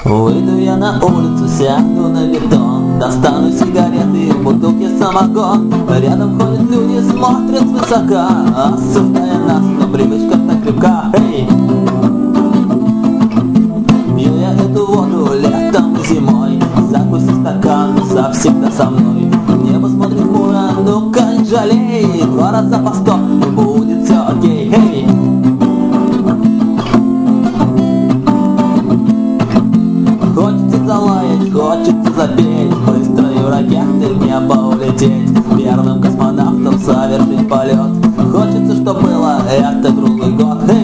Выйду я на улицу, сяду на бетон, достану сигареты, бутылки, самогон. Рядом ходят люди, смотрят свысока, осуждая нас, но привычка так крепка. Эй! Пью я эту воду летом и зимой, закуси стакан, завсегда со мной. Небо смотрит хмуро, ну-ка не жалей, 2 раза по 100 и будет все окей. Эй! Хочется залаять, хочется запеть, быстрою ракеты в небо улететь, первым космонавтом совершить полет. Хочется, чтоб было это круглый год.